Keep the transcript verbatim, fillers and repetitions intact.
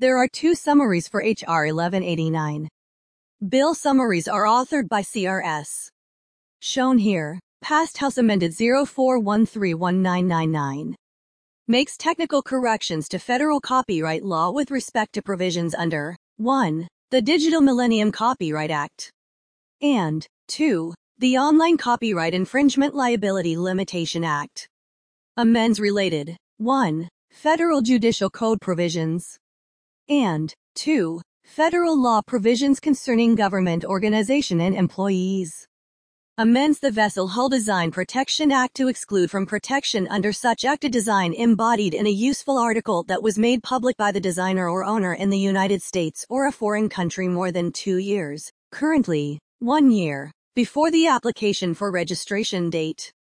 There are two summaries for H R eleven eighty-nine. Bill summaries are authored by C R S. Shown here, passed House Amended zero four one three one nine nine nine. Makes technical corrections to federal copyright law with respect to provisions under one. The Digital Millennium Copyright Act, and two. The Online Copyright Infringement Liability Limitation Act. Amends related one. Federal Judicial Code provisions, and two. Federal law provisions concerning government organization and employees. Amends the Vessel Hull Design Protection Act to exclude from protection under such act a design embodied in a useful article that was made public by the designer or owner in the United States or a foreign country more than two years, currently, one year, before the application for registration date.